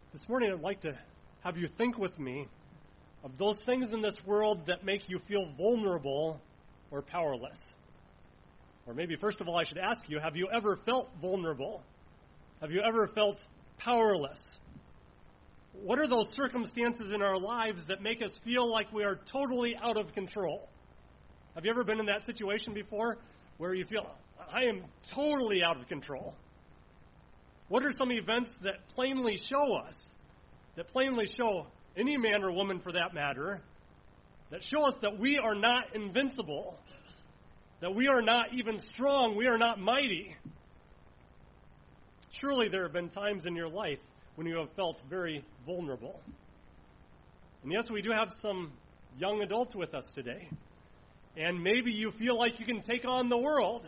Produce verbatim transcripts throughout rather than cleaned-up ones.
This morning I'd like to have you think with me of those things in this world that make you feel vulnerable or powerless. Or maybe first of all I should ask you, have you ever felt vulnerable? Have you ever felt powerless? What are those circumstances in our lives that make us feel like we are totally out of control? Have you ever been in that situation before where you feel, I am totally out of control? What are some events that plainly show us, that plainly show any man or woman for that matter, that show us that we are not invincible, that we are not even strong, we are not mighty? Surely there have been times in your life when you have felt very vulnerable. And yes, we do have some young adults with us today. And maybe you feel like you can take on the world.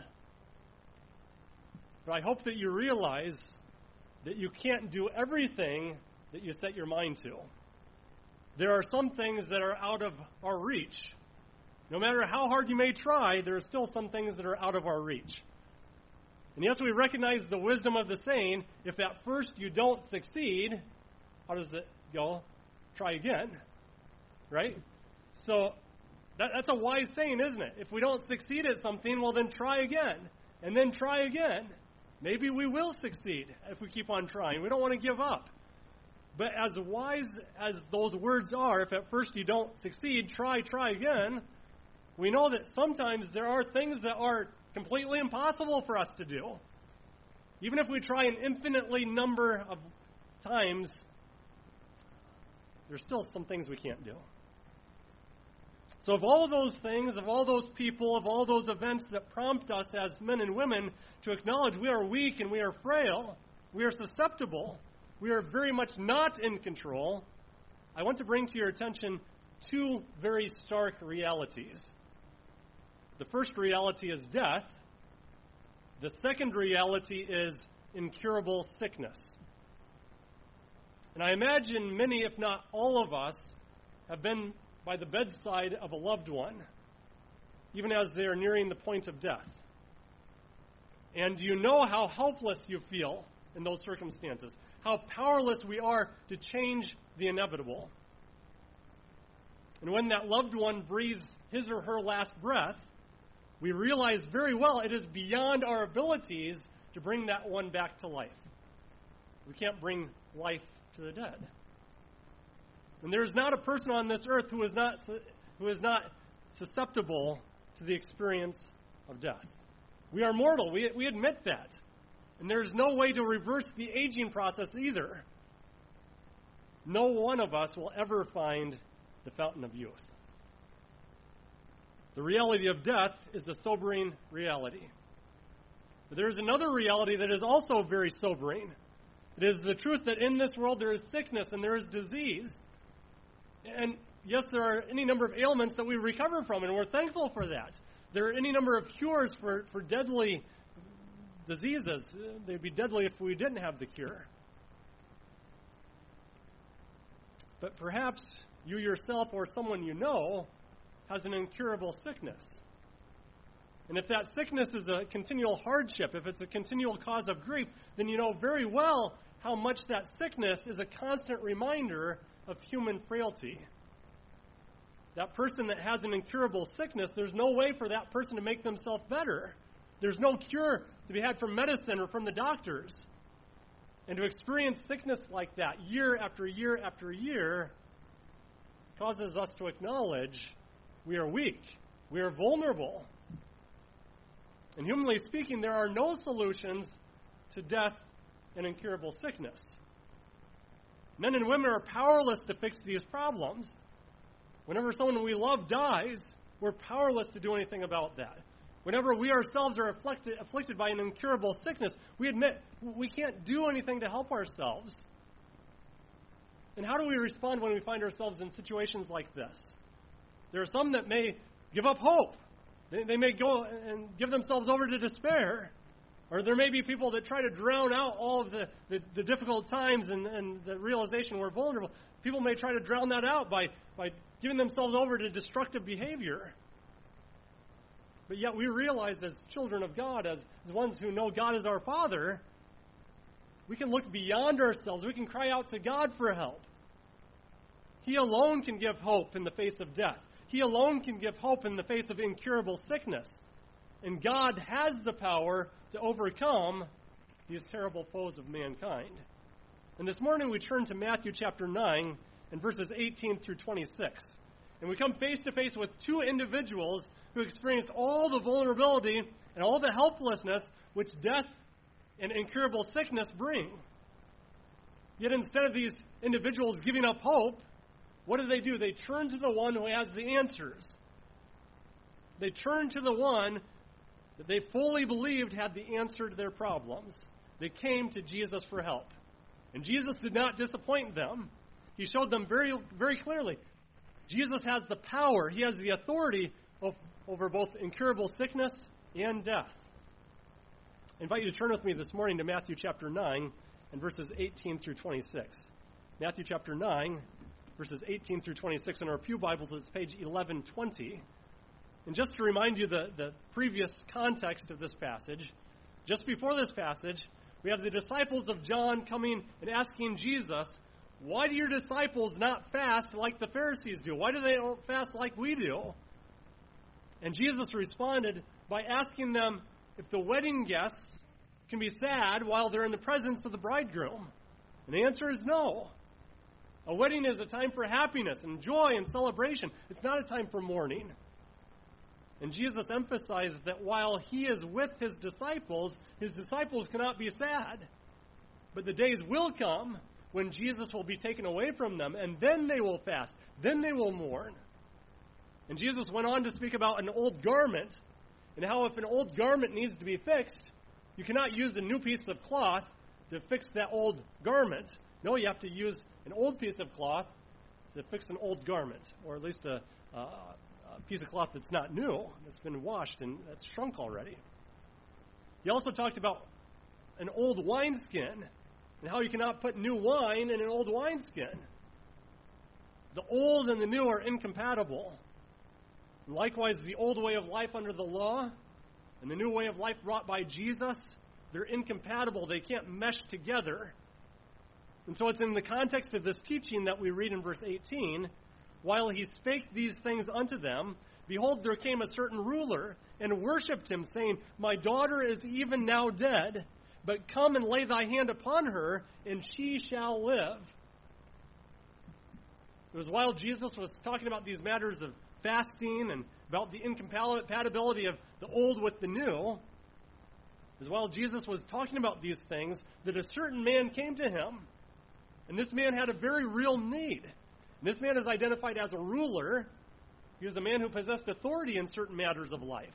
But I hope that you realize that you can't do everything that you set your mind to. There are some things that are out of our reach. No matter how hard you may try, there are still some things that are out of our reach. And yes, we recognize the wisdom of the saying, if at first you don't succeed, how does it go? Try again. Right? So that, that's a wise saying, isn't it? If we don't succeed at something, well then try again. And then try again. Maybe we will succeed if we keep on trying. We don't want to give up. But as wise as those words are, if at first you don't succeed, try, try again, we know that sometimes there are things that are completely impossible for us to do. Even if we try an infinitely number of times, there's still some things we can't do. So of all those things, of all those people, of all those events that prompt us as men and women to acknowledge we are weak and we are frail, we are susceptible, we are very much not in control, I want to bring to your attention two very stark realities. The first reality is death. The second reality is incurable sickness. And I imagine many, if not all of us, have been by the bedside of a loved one, even as they are nearing the point of death. And you know how helpless you feel in those circumstances, how powerless we are to change the inevitable. And when that loved one breathes his or her last breath, we realize very well it is beyond our abilities to bring that one back to life. We can't bring life to the dead. And there is not a person on this earth who is not who is not susceptible to the experience of death. We are mortal. We, we admit that. And there is no way to reverse the aging process either. No one of us will ever find the fountain of youth. The reality of death is the sobering reality. But there is another reality that is also very sobering. It is the truth that in this world there is sickness and there is disease. And yes, there are any number of ailments that we recover from, and we're thankful for that. There are any number of cures for, for deadly diseases. They'd be deadly if we didn't have the cure. But perhaps you yourself or someone you know has an incurable sickness. And if that sickness is a continual hardship, if it's a continual cause of grief, then you know very well how much that sickness is a constant reminder of human frailty. That person that has an incurable sickness, there's no way for that person to make themselves better. There's no cure to be had from medicine or from the doctors. And to experience sickness like that year after year after year causes us to acknowledge we are weak, we are vulnerable. And humanly speaking, there are no solutions to death and incurable sickness. Men and women are powerless to fix these problems. Whenever someone we love dies, we're powerless to do anything about that. Whenever we ourselves are afflicted, afflicted by an incurable sickness, we admit we can't do anything to help ourselves. And how do we respond when we find ourselves in situations like this? There are some that may give up hope. They, they may go and give themselves over to despair. Or there may be people that try to drown out all of the, the, the difficult times and, and the realization we're vulnerable. People may try to drown that out by, by giving themselves over to destructive behavior. But yet we realize as children of God, as, as ones who know God as our Father, we can look beyond ourselves. We can cry out to God for help. He alone can give hope in the face of death. He alone can give hope in the face of incurable sickness. And God has the power to overcome these terrible foes of mankind. And this morning we turn to Matthew chapter nine and verses eighteen through twenty-six. And we come face to face with two individuals who experienced all the vulnerability and all the helplessness which death and incurable sickness bring. Yet instead of these individuals giving up hope, what do they do? They turn to the one who has the answers. They turn to the one that they fully believed had the answer to their problems. They came to Jesus for help. And Jesus did not disappoint them. He showed them very, very clearly. Jesus has the power. He has the authority of, over both incurable sickness and death. I invite you to turn with me this morning to Matthew chapter nine and verses eighteen through twenty-six. Matthew chapter nine, verses eighteen through twenty-six. In our pew Bibles, it's page eleven twenty. And just to remind you the, the previous context of this passage, just before this passage, we have the disciples of John coming and asking Jesus, why do your disciples not fast like the Pharisees do? Why do they don't fast like we do? And Jesus responded by asking them if the wedding guests can be sad while they're in the presence of the bridegroom. And the answer is no. A wedding is a time for happiness and joy and celebration. It's not a time for mourning. And Jesus emphasized that while he is with his disciples, his disciples cannot be sad. But the days will come when Jesus will be taken away from them, and then they will fast. Then they will mourn. And Jesus went on to speak about an old garment, and how if an old garment needs to be fixed, you cannot use a new piece of cloth to fix that old garment. No, you have to use an old piece of cloth to fix an old garment, or at least a, a, a piece of cloth that's not new, that's been washed and that's shrunk already. He also talked about an old wineskin and how you cannot put new wine in an old wineskin. The old and the new are incompatible. And likewise, the old way of life under the law and the new way of life brought by Jesus, they're incompatible. They can't mesh together. And so it's in the context of this teaching that we read in verse eighteen, while he spake these things unto them, behold, there came a certain ruler and worshipped him, saying, my daughter is even now dead, but come and lay thy hand upon her, and she shall live. It was while Jesus was talking about these matters of fasting and about the incompatibility of the old with the new, as while Jesus was talking about these things, that a certain man came to him. And this man had a very real need. And this man is identified as a ruler. He was a man who possessed authority in certain matters of life.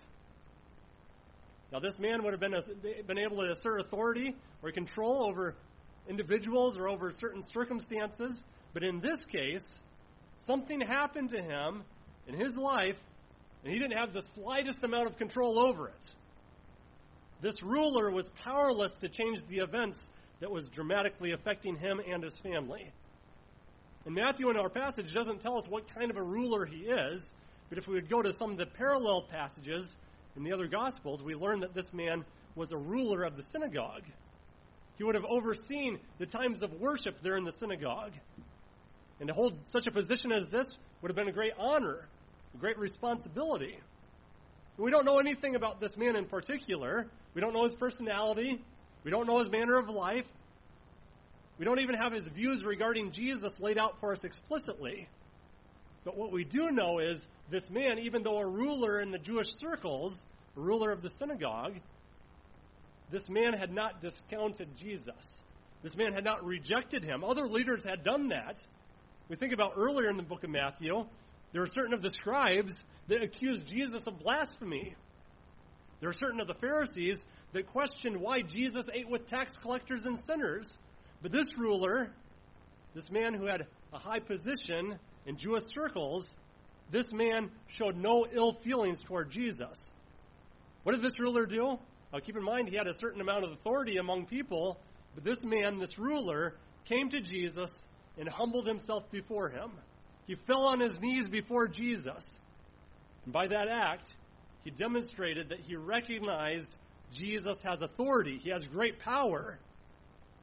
Now, this man would have been, been able to assert authority or control over individuals or over certain circumstances. But in this case, something happened to him in his life, and he didn't have the slightest amount of control over it. This ruler was powerless to change the events that was dramatically affecting him and his family. And Matthew in our passage doesn't tell us what kind of a ruler he is, but if we would go to some of the parallel passages in the other Gospels, we learn that this man was a ruler of the synagogue. He would have overseen the times of worship there in the synagogue. And to hold such a position as this would have been a great honor, a great responsibility. And we don't know anything about this man in particular. We don't know his personality. We don't know his manner of life. We don't even have his views regarding Jesus laid out for us explicitly. But what we do know is this man, even though a ruler in the Jewish circles, a ruler of the synagogue, this man had not discounted Jesus. This man had not rejected him. Other leaders had done that. We think about earlier in the book of Matthew, there are certain of the scribes that accused Jesus of blasphemy. There are certain of the Pharisees that questioned why Jesus ate with tax collectors and sinners. But this ruler, this man who had a high position in Jewish circles, this man showed no ill feelings toward Jesus. What did this ruler do? Now, keep in mind, he had a certain amount of authority among people, but this man, this ruler, came to Jesus and humbled himself before him. He fell on his knees before Jesus. And by that act, he demonstrated that he recognized Jesus has authority. He has great power.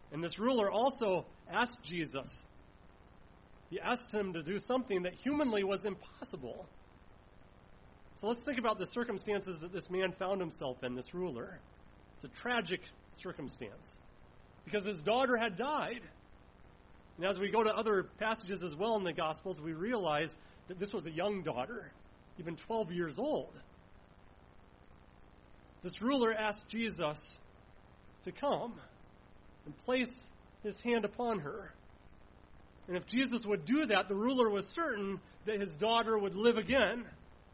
And this ruler also asked Jesus. He asked him to do something that humanly was impossible. So let's think about the circumstances that this man found himself in, this ruler. It's a tragic circumstance because his daughter had died. And as we go to other passages as well in the Gospels, we realize that this was a young daughter, even twelve years old. This ruler asked Jesus to come and place his hand upon her. And if Jesus would do that, the ruler was certain that his daughter would live again.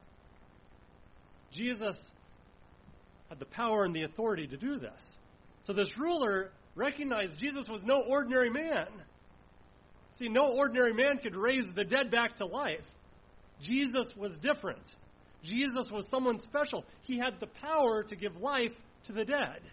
Jesus had the power and the authority to do this. So this ruler recognized Jesus was no ordinary man. See, no ordinary man could raise the dead back to life. Jesus was different. Jesus was someone special. He had the power to give life to the dead.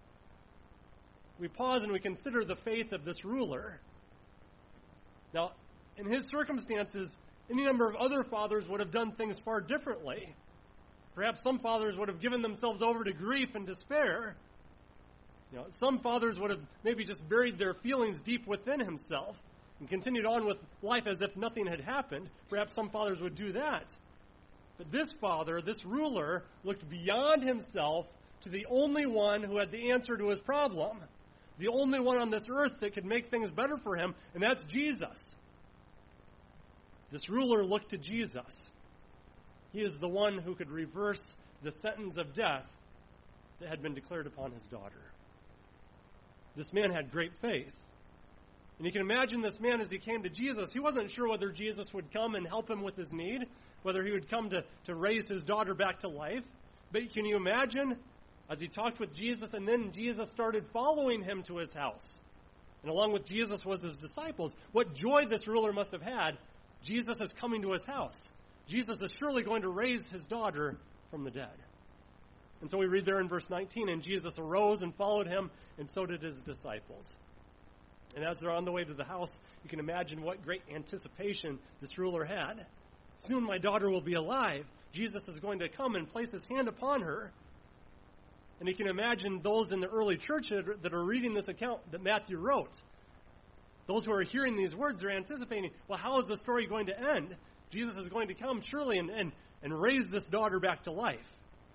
We pause and we consider the faith of this ruler. Now, in his circumstances, any number of other fathers would have done things far differently. Perhaps some fathers would have given themselves over to grief and despair. You know, some fathers would have maybe just buried their feelings deep within himself and continued on with life as if nothing had happened. Perhaps some fathers would do that. But this father, this ruler, looked beyond himself to the only one who had the answer to his problem. The only one on this earth that could make things better for him, and that's Jesus. This ruler looked to Jesus. He is the one who could reverse the sentence of death that had been declared upon his daughter. This man had great faith. And you can imagine this man as he came to Jesus. He wasn't sure whether Jesus would come and help him with his need, whether he would come to, to raise his daughter back to life. But can you imagine as he talked with Jesus, and then Jesus started following him to his house? And along with Jesus was his disciples. What joy this ruler must have had. Jesus is coming to his house. Jesus is surely going to raise his daughter from the dead. And so we read there in verse nineteen, and Jesus arose and followed him, and so did his disciples. And as they're on the way to the house, you can imagine what great anticipation this ruler had. Soon my daughter will be alive. Jesus is going to come and place his hand upon her. And you can imagine those in the early church that are reading this account that Matthew wrote. Those who are hearing these words are anticipating, well, how is the story going to end? Jesus is going to come surely and, and, and raise this daughter back to life.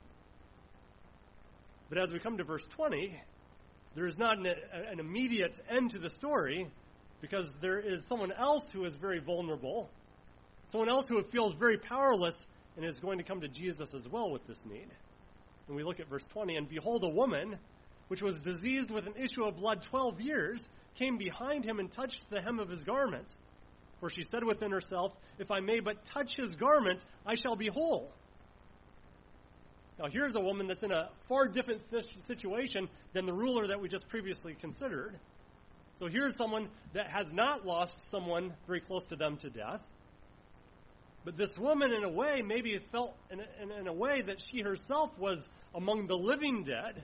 But as we come to verse twenty, there is not an, an immediate end to the story, because there is someone else who is very vulnerable, someone else who feels very powerless and is going to come to Jesus as well with this need. And we look at verse twenty, and behold, a woman, which was diseased with an issue of blood twelve years, came behind him and touched the hem of his garment. For she said within herself, if I may but touch his garment, I shall be whole. Now here's a woman that's in a far different situation than the ruler that we just previously considered. So here's someone that has not lost someone very close to them to death. But this woman, in a way, maybe felt in a, in, in a way that she herself was among the living dead,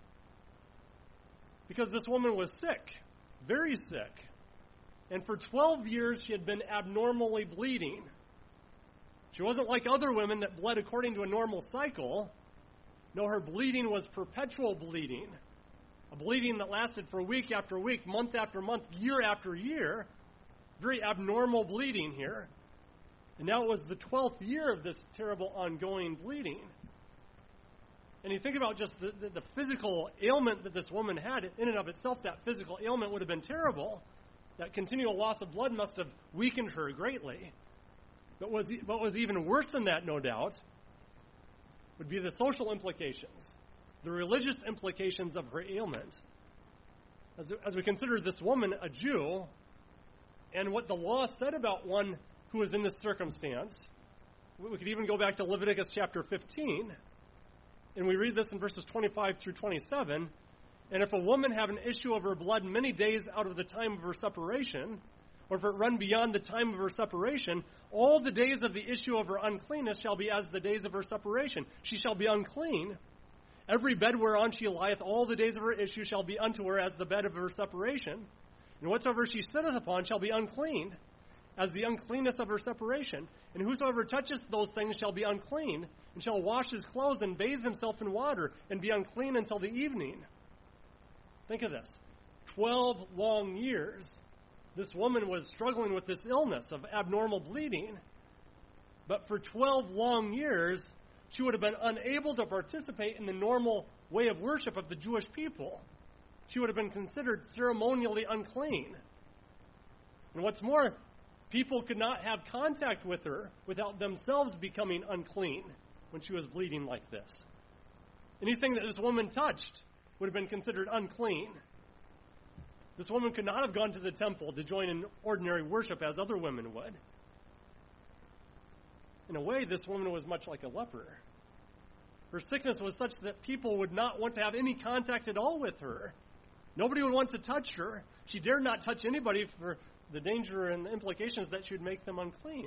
because this woman was sick, very sick. And for twelve years, she had been abnormally bleeding. She wasn't like other women that bled according to a normal cycle. No, her bleeding was perpetual bleeding, a bleeding that lasted for week after week, month after month, year after year. Very abnormal bleeding here. And now it was the twelfth year of this terrible ongoing bleeding. And you think about just the, the, the physical ailment that this woman had. In and of itself, that physical ailment would have been terrible. That continual loss of blood must have weakened her greatly. But was, what was even worse than that, no doubt, would be the social implications, the religious implications of her ailment. As, as we consider this woman a Jew, and what the law said about one who was in this circumstance, we could even go back to Leviticus chapter fifteen, and we read this in verses twenty-five through twenty-seven. And if a woman have an issue of her blood many days out of the time of her separation, or if it run beyond the time of her separation, all the days of the issue of her uncleanness shall be as the days of her separation. She shall be unclean. Every bed whereon she lieth, all the days of her issue shall be unto her as the bed of her separation. And whatsoever she sitteth upon shall be unclean, as the uncleanness of her separation. And whosoever toucheth those things shall be unclean, and shall wash his clothes and bathe himself in water, and be unclean until the evening. Think of this. twelve long years, this woman was struggling with this illness of abnormal bleeding. But for twelve long years, she would have been unable to participate in the normal way of worship of the Jewish people. She would have been considered ceremonially unclean. And what's more, people could not have contact with her without themselves becoming unclean when she was bleeding like this. Anything that this woman touched would have been considered unclean. This woman could not have gone to the temple to join in ordinary worship as other women would. In a way, this woman was much like a leper. Her sickness was such that people would not want to have any contact at all with her. Nobody would want to touch her. She dared not touch anybody for the danger and the implications that she would make them unclean.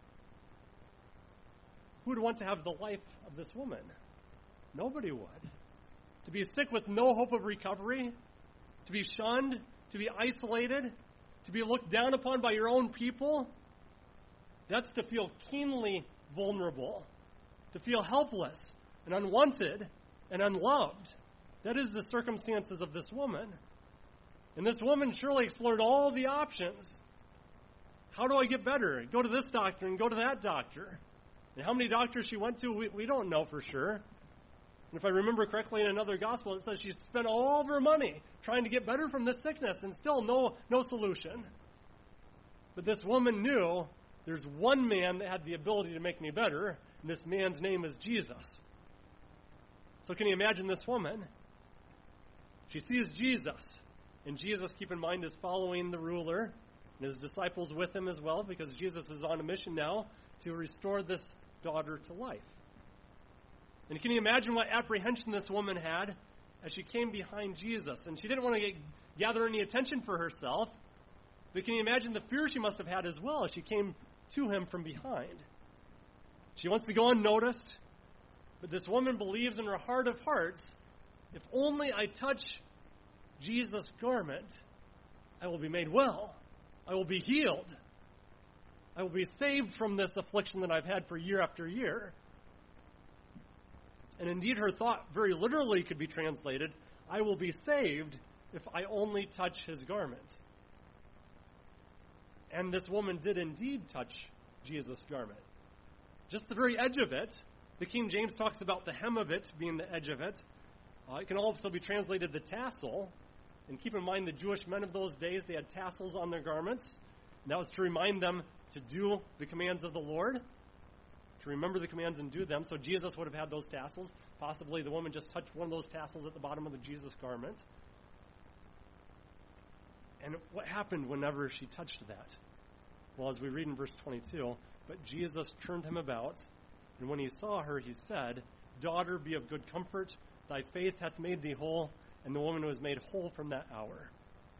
Who would want to have the life of this woman? Nobody would. To be sick with no hope of recovery, to be shunned, to be isolated, to be looked down upon by your own people, that's to feel keenly vulnerable, to feel helpless and unwanted and unloved. That is the circumstances of this woman. And this woman surely explored all the options. How do I get better? Go to this doctor and go to that doctor. And how many doctors she went to, we, we don't know for sure. And if I remember correctly in another gospel, it says she spent all of her money trying to get better from this sickness and still no, no solution. But this woman knew there's one man that had the ability to make me better, and this man's name is Jesus. So can you imagine this woman? She sees Jesus, and Jesus, keep in mind, is following the ruler, and his disciples with him as well, because Jesus is on a mission now to restore this daughter to life. And can you imagine what apprehension this woman had as she came behind Jesus? And she didn't want to get, gather any attention for herself, but can you imagine the fear she must have had as well as she came to him from behind? She wants to go unnoticed, but this woman believes in her heart of hearts, if only I touch Jesus' garment, I will be made well. I will be healed. I will be saved from this affliction that I've had for year after year. And indeed, her thought very literally could be translated, I will be saved if I only touch his garment. And this woman did indeed touch Jesus' garment. Just the very edge of it. The King James talks about the hem of it being the edge of it. Uh, it can also be translated the tassel. And keep in mind, the Jewish men of those days, they had tassels on their garments. And that was to remind them to do the commands of the Lord, to remember the commands and do them. So Jesus would have had those tassels. Possibly the woman just touched one of those tassels at the bottom of the Jesus garment. And what happened whenever she touched that? Well, as we read in verse twenty-two, but Jesus turned him about, and when he saw her, he said, Daughter, be of good comfort. Thy faith hath made thee whole. And the woman was made whole from that hour.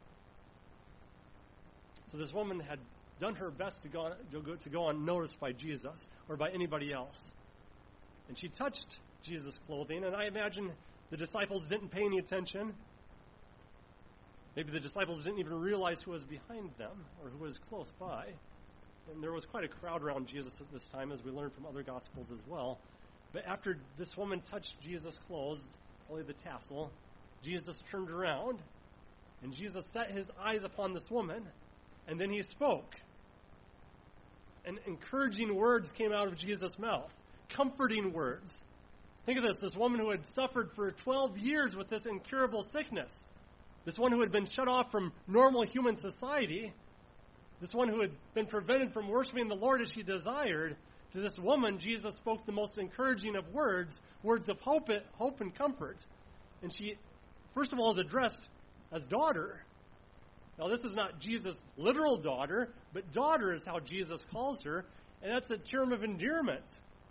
So this woman had done her best to go, to go unnoticed by Jesus or by anybody else. And she touched Jesus' clothing, and I imagine the disciples didn't pay any attention. Maybe the disciples didn't even realize who was behind them or who was close by. And there was quite a crowd around Jesus at this time, as we learned from other Gospels as well. But after this woman touched Jesus' clothes, probably the tassel, Jesus turned around, and Jesus set his eyes upon this woman, and then he spoke. And encouraging words came out of Jesus' mouth, comforting words. Think of this, this woman who had suffered for twelve years with this incurable sickness, this one who had been shut off from normal human society, this one who had been prevented from worshiping the Lord as she desired. To this woman, Jesus spoke the most encouraging of words, words of hope, hope and comfort. And she, first of all, is addressed as daughter. Now, this is not Jesus' literal daughter, but daughter is how Jesus calls her, and that's a term of endearment.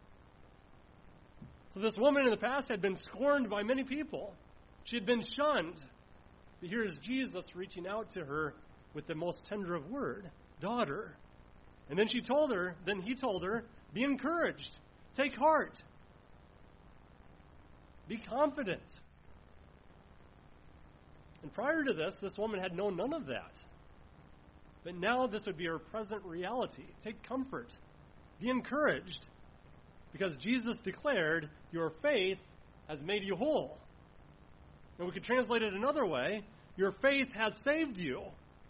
So this woman in the past had been scorned by many people. She had been shunned. But here is Jesus reaching out to her with the most tender of word, daughter. And then she told her, then he told her, be encouraged, take heart, be confident. And prior to this, this woman had known none of that. But now this would be her present reality. Take comfort. Be encouraged. Because Jesus declared, your faith has made you whole. And we could translate it another way. Your faith has saved you.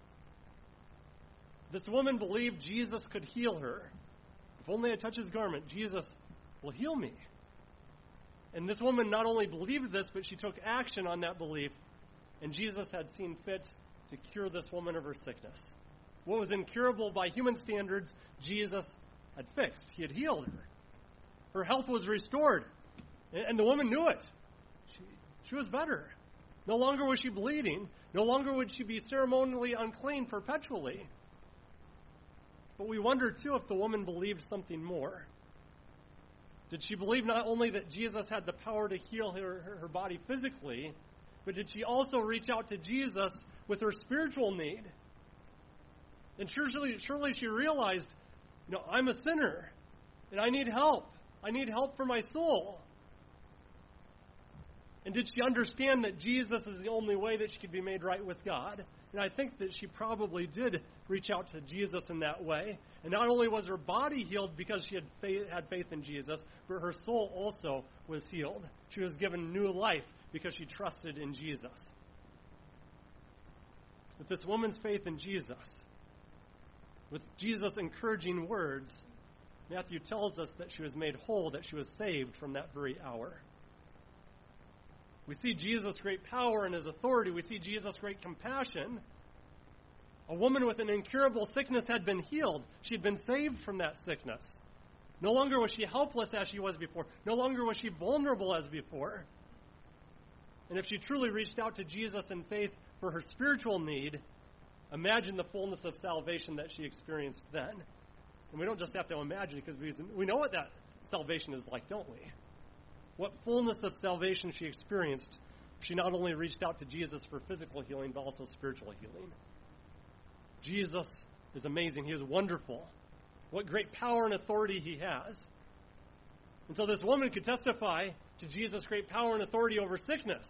This woman believed Jesus could heal her. If only I touch his garment, Jesus will heal me. And this woman not only believed this, but she took action on that belief. And Jesus had seen fit to cure this woman of her sickness. What was incurable by human standards, Jesus had fixed. He had healed her. Her health was restored. And the woman knew it. She, she was better. No longer was she bleeding. No longer would she be ceremonially unclean perpetually. But we wonder, too, if the woman believed something more. Did she believe not only that Jesus had the power to heal her, her, her body physically, but did she also reach out to Jesus with her spiritual need? And surely, surely she realized, you know, I'm a sinner, and I need help. I need help for my soul. And did she understand that Jesus is the only way that she could be made right with God? And I think that she probably did reach out to Jesus in that way. And not only was her body healed because she had faith, had faith in Jesus, but her soul also was healed. She was given new life because she trusted in Jesus. With this woman's faith in Jesus, with Jesus' encouraging words, Matthew tells us that she was made whole, that she was saved from that very hour. We see Jesus' great power and his authority. We see Jesus' great compassion. A woman with an incurable sickness had been healed. She had been saved from that sickness. No longer was she helpless as she was before. No longer was she vulnerable as before. And if she truly reached out to Jesus in faith for her spiritual need, imagine the fullness of salvation that she experienced then. And we don't just have to imagine, because we, we know what that salvation is like, don't we? What fullness of salvation she experienced. She not only reached out to Jesus for physical healing, but also spiritual healing. Jesus is amazing. He is wonderful. What great power and authority he has. And so this woman could testify to Jesus' great power and authority over sickness.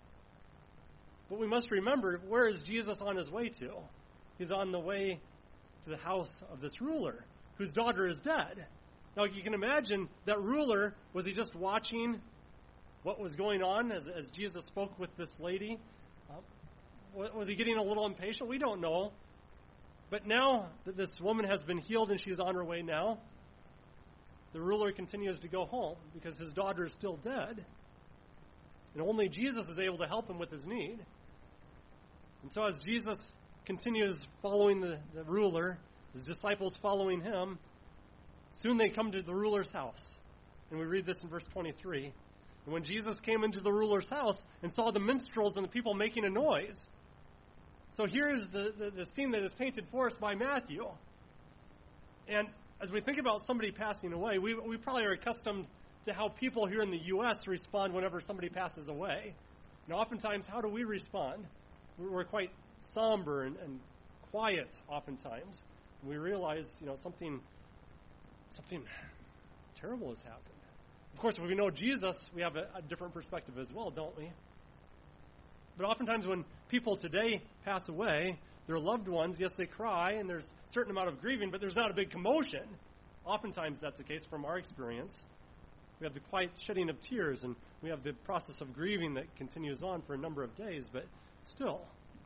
But we must remember, where is Jesus on his way to? He's on the way to the house of this ruler, whose daughter is dead. Now, you can imagine that ruler, was he just watching what was going on as, as Jesus spoke with this lady? Uh, was he getting a little impatient? We don't know. But now that this woman has been healed and she's on her way now, the ruler continues to go home because his daughter is still dead. And only Jesus is able to help him with his need. And so as Jesus continues following the, the ruler, his disciples following him, soon they come to the ruler's house. And we read this in verse twenty-three. And when Jesus came into the ruler's house and saw the minstrels and the people making a noise. So here is the, the, the scene that is painted for us by Matthew. And as we think about somebody passing away, we, we probably are accustomed to how people here in the U S respond whenever somebody passes away. And oftentimes, how do we respond? We're quite somber and, and quiet oftentimes. And we realize, you know, something something terrible has happened. Of course, if we know Jesus, we have a, a different perspective as well, don't we? But oftentimes when people today pass away, their loved ones, yes, they cry, and there's a certain amount of grieving, but there's not a big commotion. Oftentimes that's the case from our experience. We have the quiet shedding of tears, and we have the process of grieving that continues on for a number of days, but still,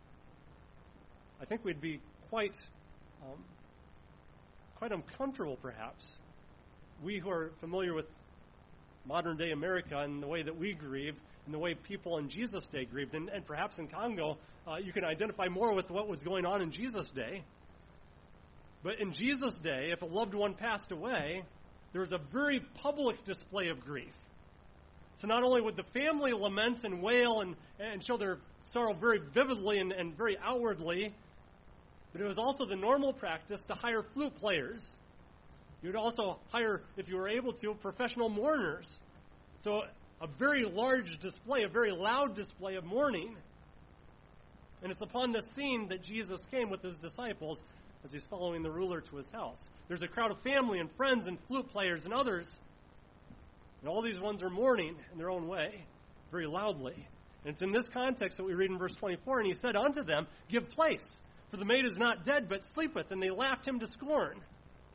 I think we'd be quite, um, quite uncomfortable, perhaps. We who are familiar with modern-day America and the way that we grieve, and the way people in Jesus' day grieved, and, and perhaps in Congo, uh, you can identify more with what was going on in Jesus' day. But in Jesus' day, if a loved one passed away, there was a very public display of grief. So not only would the family lament and wail and, and show their sorrow very vividly and, and very outwardly, but it was also the normal practice to hire flute players. You would also hire, if you were able to, professional mourners. So a very large display, a very loud display of mourning. And it's upon this scene that Jesus came with his disciples as he's following the ruler to his house. There's a crowd of family and friends and flute players and others. And all these ones are mourning in their own way, very loudly. And it's in this context that we read in verse twenty-four, and he said unto them, Give place, for the maid is not dead, but sleepeth. And they laughed him to scorn.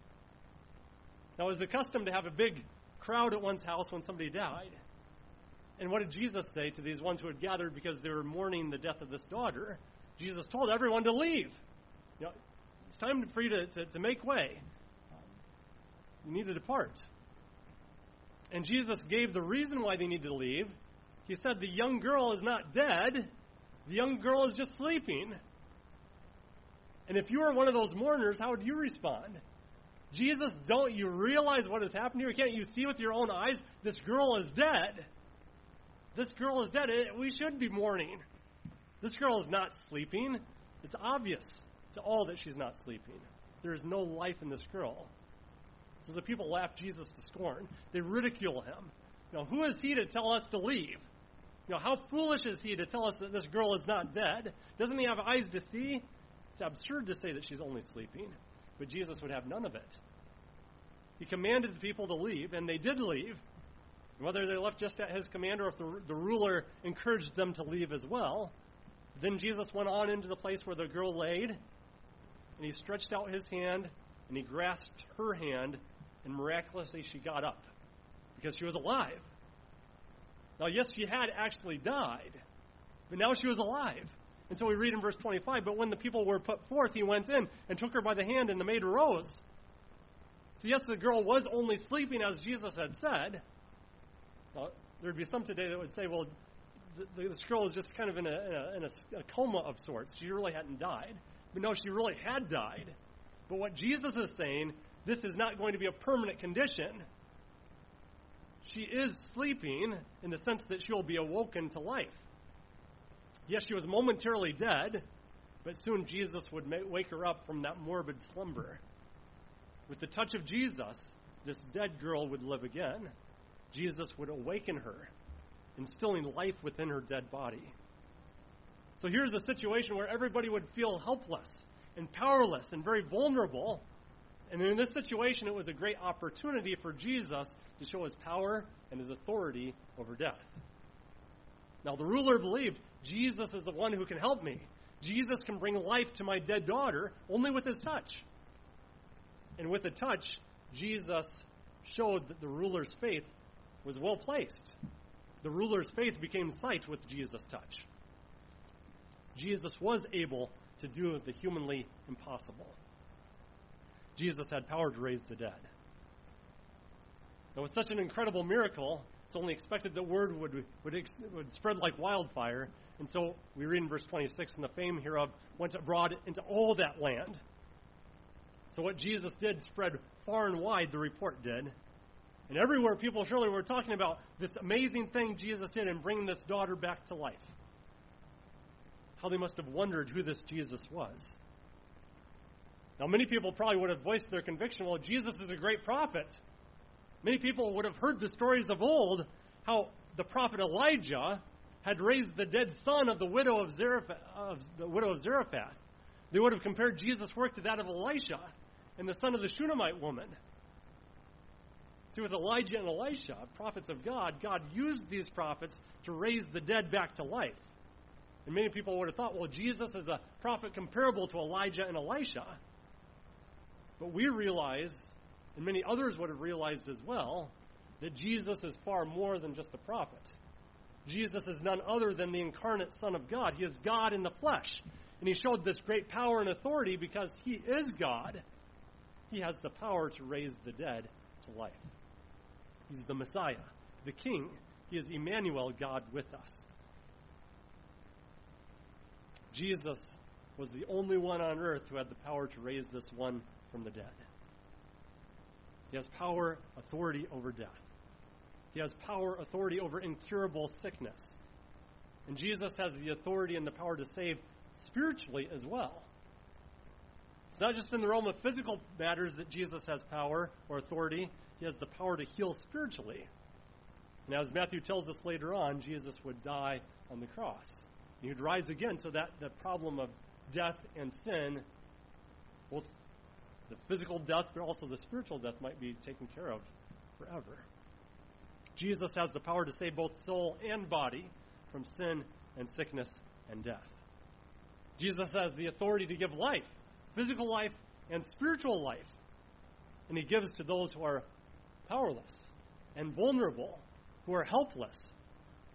Now, it was the custom to have a big crowd at one's house when somebody died. And what did Jesus say to these ones who had gathered because they were mourning the death of this daughter? Jesus told everyone to leave. You know, it's time for you to, to, to make way. You need to depart. And Jesus gave the reason why they need to leave. He said the young girl is not dead. The young girl is just sleeping. And if you were one of those mourners, how would you respond? Jesus, don't you realize what has happened here? Can't you see with your own eyes? This girl is dead. This girl is dead. We should be mourning. This girl is not sleeping. It's obvious to all that she's not sleeping. There is no life in this girl. So the people laugh Jesus to scorn. They ridicule him. You know, who is he to tell us to leave? You know, how foolish is he to tell us that this girl is not dead? Doesn't he have eyes to see? It's absurd to say that she's only sleeping. But Jesus would have none of it. He commanded the people to leave, and they did leave. Whether they left just at his command or if the, the ruler encouraged them to leave as well. Then Jesus went on into the place where the girl laid, and he stretched out his hand, and he grasped her hand, and miraculously she got up because she was alive. Now, yes, she had actually died, but now she was alive. And so we read in verse twenty-five, but when the people were put forth, he went in and took her by the hand, and the maid arose. So yes, the girl was only sleeping as Jesus had said. Now, there would be some today that would say, well, the, this girl is just kind of in, a, in, a, in a, a coma of sorts. She really hadn't died. But no, she really had died. But what Jesus is saying, this is not going to be a permanent condition. She is sleeping in the sense that she will be awoken to life. Yes, she was momentarily dead, but soon Jesus would make, wake her up from that morbid slumber. With the touch of Jesus, this dead girl would live again. Jesus would awaken her, instilling life within her dead body. So here's a situation where everybody would feel helpless and powerless and very vulnerable. And in this situation, it was a great opportunity for Jesus to show his power and his authority over death. Now, the ruler believed, Jesus is the one who can help me. Jesus can bring life to my dead daughter only with his touch. And with a touch, Jesus showed that the ruler's faith was well placed. The ruler's faith became sight with Jesus' touch. Jesus was able to do the humanly impossible. Jesus had power to raise the dead. Now, with such an incredible miracle, it's only expected that word would, would, would spread like wildfire. And so we read in verse twenty-six, and the fame hereof went abroad into all that land. So what Jesus did spread far and wide, the report did. And everywhere people surely were talking about this amazing thing Jesus did in bringing this daughter back to life. How they must have wondered who this Jesus was. Now, many people probably would have voiced their conviction, well, Jesus is a great prophet. Many people would have heard the stories of old, how the prophet Elijah had raised the dead son of the widow of Zarephath. Of the widow of Zarephath. They would have compared Jesus' work to that of Elisha and the son of the Shunammite woman. See, with Elijah and Elisha, prophets of God, God used these prophets to raise the dead back to life. And many people would have thought, well, Jesus is a prophet comparable to Elijah and Elisha. But we realize, and many others would have realized as well, that Jesus is far more than just a prophet. Jesus is none other than the incarnate Son of God. He is God in the flesh. And he showed this great power and authority because he is God. He has the power to raise the dead to life. He's the Messiah, the King. He is Emmanuel, God with us. Jesus was the only one on earth who had the power to raise this one from the dead. He has power, authority over death. He has power, authority over incurable sickness. And Jesus has the authority and the power to save spiritually as well. It's not just in the realm of physical matters that Jesus has power or authority. He has the power to heal spiritually. And as Matthew tells us later on, Jesus would die on the cross. And he would rise again so that the problem of death and sin, both the physical death but also the spiritual death, might be taken care of forever. Jesus has the power to save both soul and body from sin and sickness and death. Jesus has the authority to give life, physical life and spiritual life. And he gives to those who are powerless and vulnerable, who are helpless.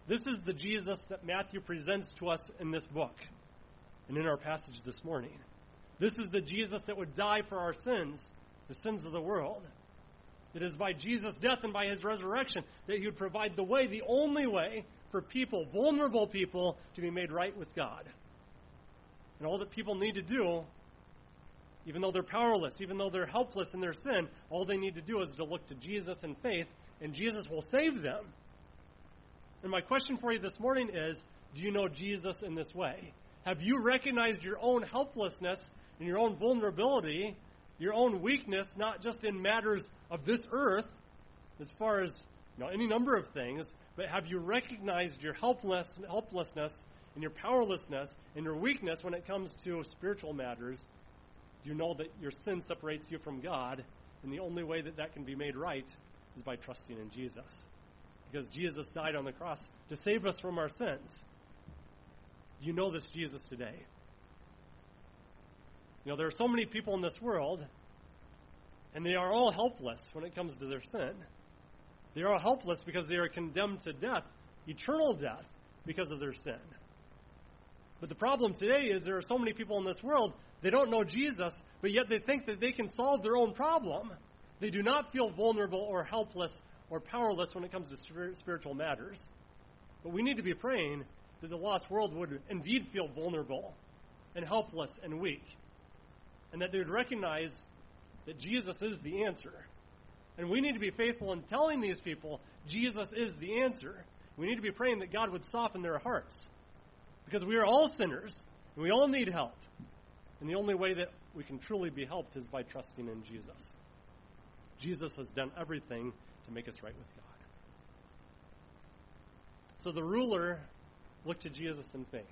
This is the Jesus that Matthew presents to us in this book and in our passage this morning. This is the Jesus that would die for our sins, the sins of the world. It is by Jesus' death and by his resurrection that he would provide the way, the only way, for people, vulnerable people, to be made right with God. And all that people need to do, even though they're powerless, even though they're helpless in their sin, all they need to do is to look to Jesus in faith, and Jesus will save them. And my question for you this morning is, do you know Jesus in this way? Have you recognized your own helplessness and your own vulnerability, your own weakness, not just in matters of this earth, as far as you know, any number of things, but have you recognized your helpless, helplessness and your powerlessness and your weakness when it comes to spiritual matters? Do you know that your sin separates you from God, and the only way that that can be made right is by trusting in Jesus? Because Jesus died on the cross to save us from our sins. Do you know this Jesus today? You know, there are so many people in this world, and they are all helpless when it comes to their sin. They are all helpless because they are condemned to death, eternal death, because of their sin. But the problem today is there are so many people in this world, they don't know Jesus, but yet they think that they can solve their own problem. They do not feel vulnerable or helpless or powerless when it comes to spiritual matters. But we need to be praying that the lost world would indeed feel vulnerable and helpless and weak, and that they would recognize that Jesus is the answer. And we need to be faithful in telling these people Jesus is the answer. We need to be praying that God would soften their hearts, because we are all sinners, and we all need help. And the only way that we can truly be helped is by trusting in Jesus. Jesus has done everything to make us right with God. So the ruler looked to Jesus in faith,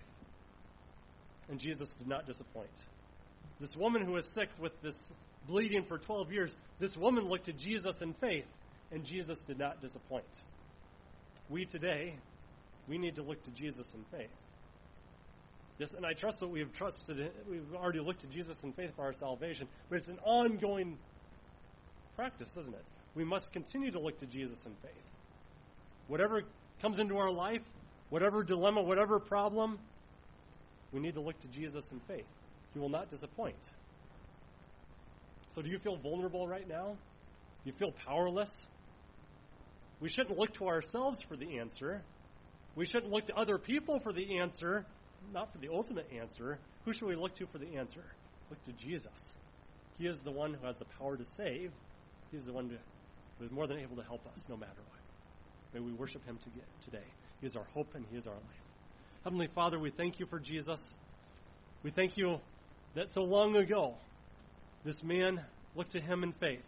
and Jesus did not disappoint. This woman who was sick with this bleeding for twelve years, this woman looked to Jesus in faith, and Jesus did not disappoint. We today, we need to look to Jesus in faith. This, and I trust that we have trusted, we've already looked to Jesus in faith for our salvation, but it's an ongoing practice, isn't it? We must continue to look to Jesus in faith. Whatever comes into our life, whatever dilemma, whatever problem, we need to look to Jesus in faith. He will not disappoint. So do you feel vulnerable right now? Do you feel powerless? We shouldn't look to ourselves for the answer. We shouldn't look to other people for the answer, not for the ultimate answer. Who should we look to for the answer? Look to Jesus. He is the one who has the power to save. He's the one who is more than able to help us no matter what. May we worship him today. He is our hope and he is our life. Heavenly Father, we thank you for Jesus. We thank you that so long ago, this man looked to him in faith.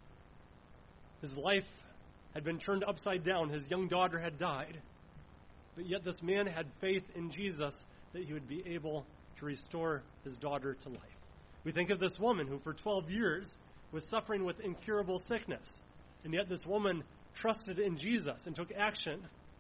His life had been turned upside down. His young daughter had died. But yet this man had faith in Jesus that he would be able to restore his daughter to life. We think of this woman who for twelve years was suffering with incurable sickness. And yet this woman trusted in Jesus and took action,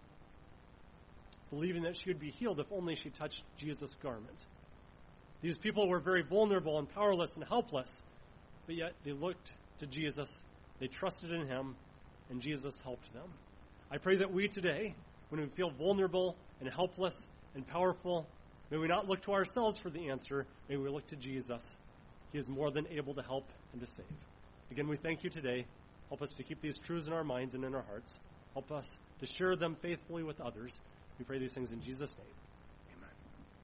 believing that she would be healed if only she touched Jesus' garment. These people were very vulnerable and powerless and helpless, but yet they looked to Jesus, they trusted in him, and Jesus helped them. I pray that we today, when we feel vulnerable and helpless and powerful, may we not look to ourselves for the answer, may we look to Jesus. He is more than able to help and to save. Again, we thank you today. Help us to keep these truths in our minds and in our hearts. Help us to share them faithfully with others. We pray these things in Jesus' name.